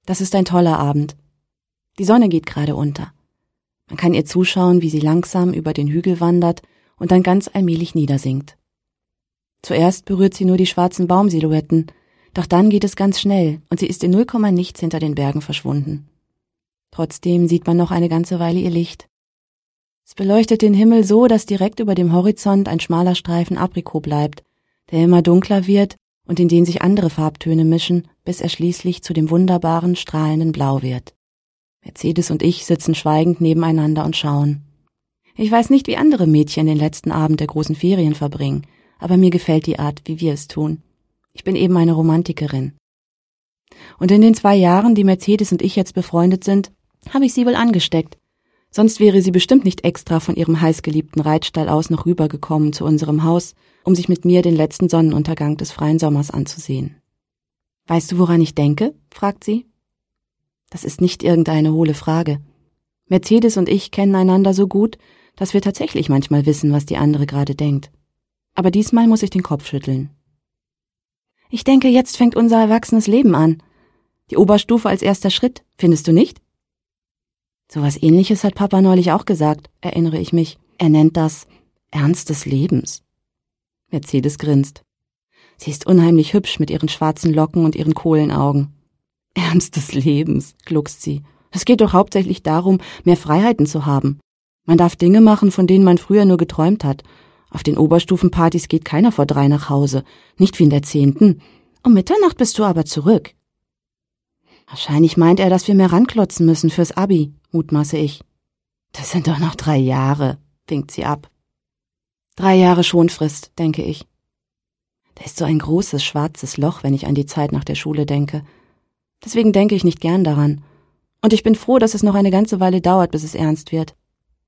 Das ist ein toller Abend. Die Sonne geht gerade unter. Man kann ihr zuschauen, wie sie langsam über den Hügel wandert und dann ganz allmählich niedersinkt. Zuerst berührt sie nur die schwarzen Baumsilhouetten, doch dann geht es ganz schnell und sie ist in 0, nichts hinter den Bergen verschwunden. Trotzdem sieht man noch eine ganze Weile ihr Licht. Es beleuchtet den Himmel so, dass direkt über dem Horizont ein schmaler Streifen Aprikot bleibt, der immer dunkler wird und in den sich andere Farbtöne mischen, bis er schließlich zu dem wunderbaren, strahlenden Blau wird. Mercedes und ich sitzen schweigend nebeneinander und schauen. Ich weiß nicht, wie andere Mädchen den letzten Abend der großen Ferien verbringen, aber mir gefällt die Art, wie wir es tun. Ich bin eben eine Romantikerin. Und in den 2 Jahren, die Mercedes und ich jetzt befreundet sind, habe ich sie wohl angesteckt. Sonst wäre sie bestimmt nicht extra von ihrem heißgeliebten Reitstall aus noch rübergekommen zu unserem Haus, um sich mit mir den letzten Sonnenuntergang des freien Sommers anzusehen. »Weißt du, woran ich denke?« fragt sie. Das ist nicht irgendeine hohle Frage. Mercedes und ich kennen einander so gut, dass wir tatsächlich manchmal wissen, was die andere gerade denkt. Aber diesmal muss ich den Kopf schütteln. Ich denke, jetzt fängt unser erwachsenes Leben an. Die Oberstufe als erster Schritt, findest du nicht? Sowas Ähnliches hat Papa neulich auch gesagt, erinnere ich mich. Er nennt das Ernst des Lebens. Mercedes grinst. Sie ist unheimlich hübsch mit ihren schwarzen Locken und ihren Kohlenaugen. Ernst des Lebens, gluckst sie. Es geht doch hauptsächlich darum, mehr Freiheiten zu haben. Man darf Dinge machen, von denen man früher nur geträumt hat. Auf den Oberstufenpartys geht keiner vor 3 nach Hause, nicht wie in der 10. Um Mitternacht bist du aber zurück. Wahrscheinlich meint er, dass wir mehr ranklotzen müssen fürs Abi, mutmaße ich. Das sind doch noch 3 Jahre, winkt sie ab. 3 Jahre Schonfrist, denke ich. Da ist so ein großes, schwarzes Loch, wenn ich an die Zeit nach der Schule denke. Deswegen denke ich nicht gern daran. Und ich bin froh, dass es noch eine ganze Weile dauert, bis es ernst wird.